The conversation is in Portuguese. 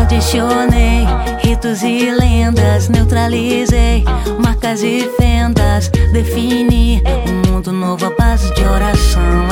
Condicionei ritos e lendas, neutralizei marcas e fendas, defini um mundo novo à base de oração.